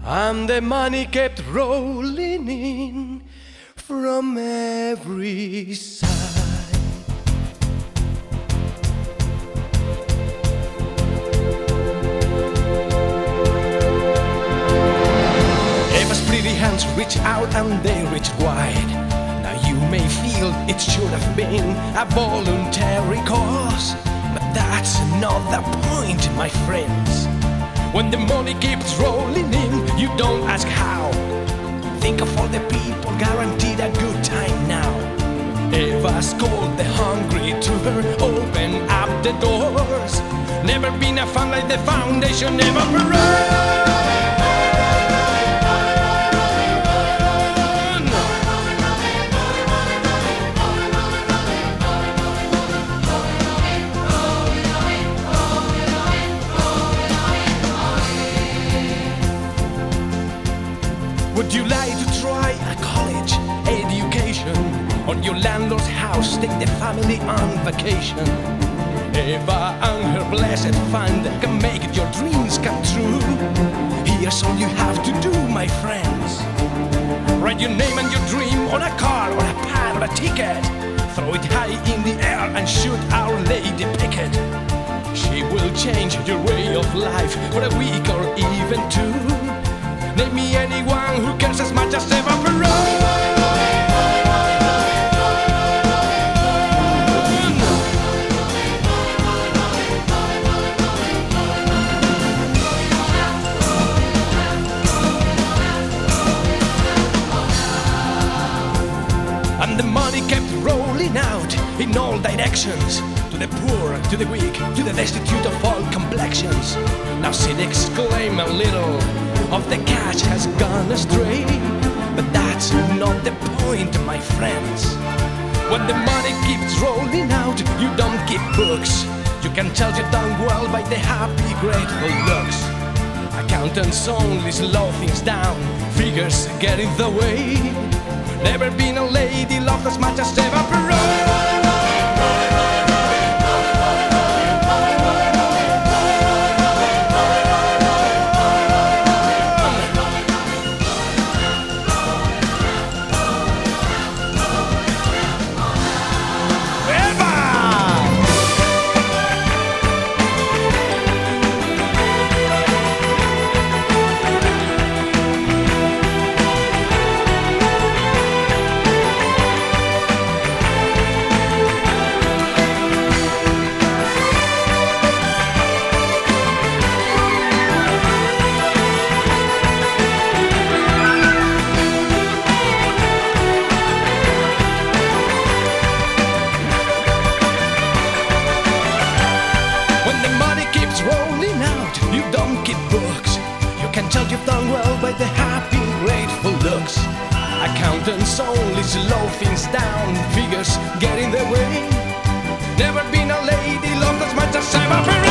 and the money kept rolling in from every side. Eva's pretty hands reach out and they reach wide. Now you may feel it should have been a voluntary cause, but that's not the point, my friends. When the money keeps rolling in, you don't ask how. Think of all the people guaranteed a good time now. Eva's called the hungry to her, open up the doors. Never been a fun like the foundation, never run. Would you like to try a college education? On your landlord's house, take the family on vacation. Eva and her blessed fund can make your dreams come true. Here's all you have to do, my friends. Write your name and your dream on a card or a pad or a ticket. Throw it high in the air and shoot Our Lady Picket. She will change your way of life for a week or even two. Name me anyone who cares as much as Eva Peron. And the money kept rolling out in all directions, to the poor, to the weak, to the destitute of all complexions. Now cynics claim a little of the cash has gone astray, but that's not the point, my friends. When the money keeps rolling out, you don't keep books. You can tell you've done well by the happy, grateful looks. Accountants only slow things down, figures get in the way. Never been a lady loved as much as Eva Peron. Rolling out, you don't keep books. You can tell you've done well by the happy, grateful looks. Accountants only slow things down, figures get in the way. Never been a lady loved as much as Eva Peron.